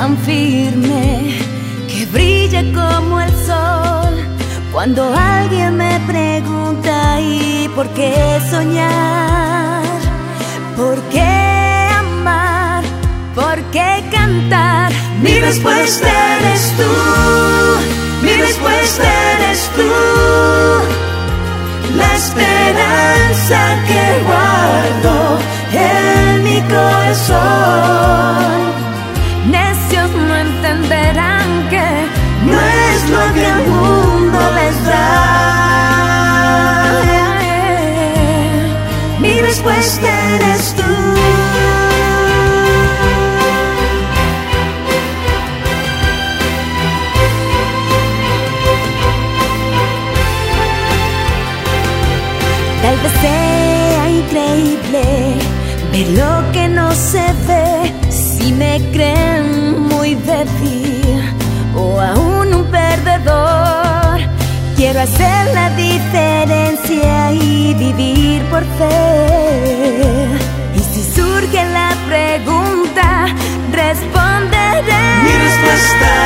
tan firme que brilla como el sol. Cuando alguien me pregunta ¿y por qué soñar? ¿Por qué amar? ¿Por qué cantar? Mi respuesta eres tú, mi respuesta eres tú, la esperanza que guardo en mi corazón. Necios no entenderán que no es lo que el mundo les da. Mi respuesta eres tú. Tal vez sea increíble ver lo que no se ve. Si me creen muy débil o aún un perdedor, quiero hacer la diferencia y vivir por fe. Y si surge la pregunta, responderé. Mi respuesta